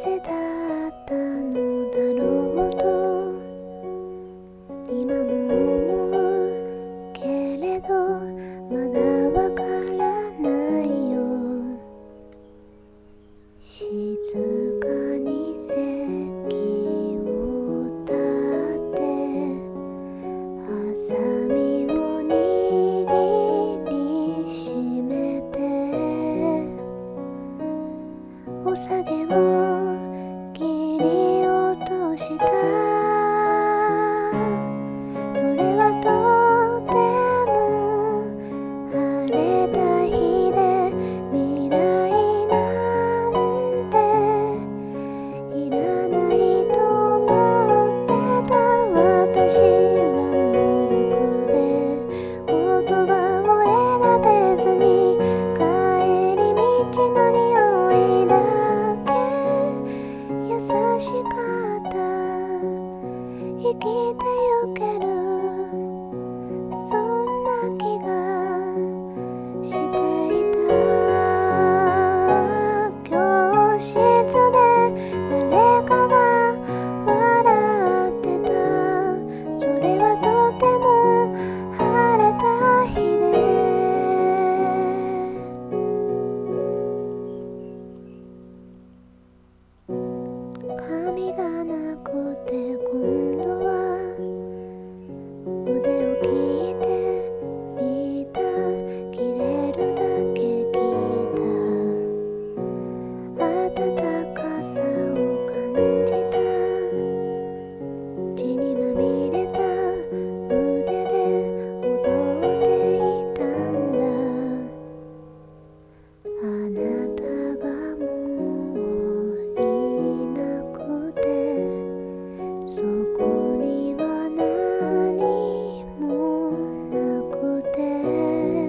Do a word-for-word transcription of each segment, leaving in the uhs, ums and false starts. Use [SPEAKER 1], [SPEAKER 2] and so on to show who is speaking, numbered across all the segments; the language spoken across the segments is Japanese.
[SPEAKER 1] ぜだったのだろうと今も思うけれどまだわからないよ。静かに席を立ってハサミを握りしめておさげを切り落とした。それはとても晴れた日で未来なんていらないと思ってた。私は無力で言葉を選べずに帰り道の匂いだ優しかった。生きてゆけるそんな気がしていた。教室で誰かが笑ってた。それはとても晴れた日で髪がなくて今度は腕を切ってみた。切れるだけ切った温かさを感じた。血にまみれた腕で踊っていたんだ。あなたがもういなくてそこには何もなくて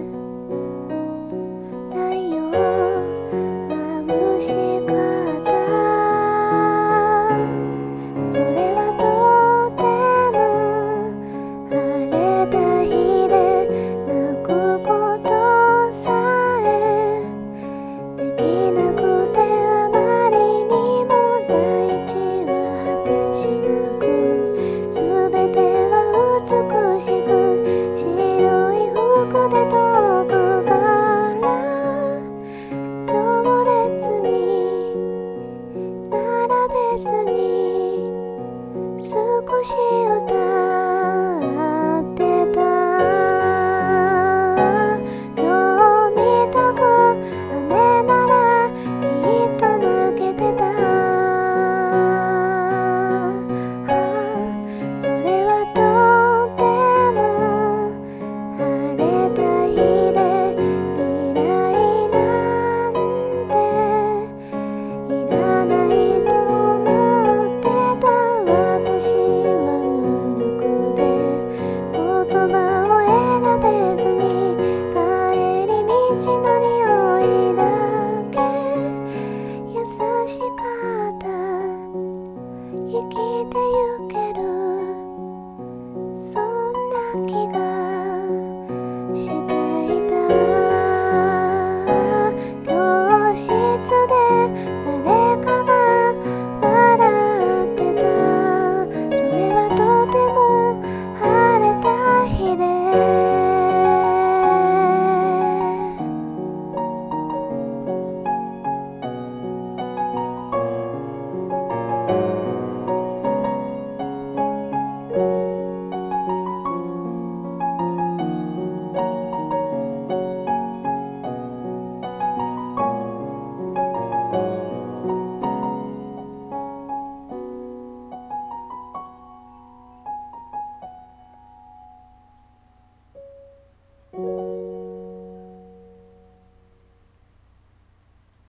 [SPEAKER 1] 太陽眩しかった。それはとても晴れた日で泣くことさえできなくてあまりにも大地は果てしなく全ては美しく白い服で遠くから行列に並べずに少し歌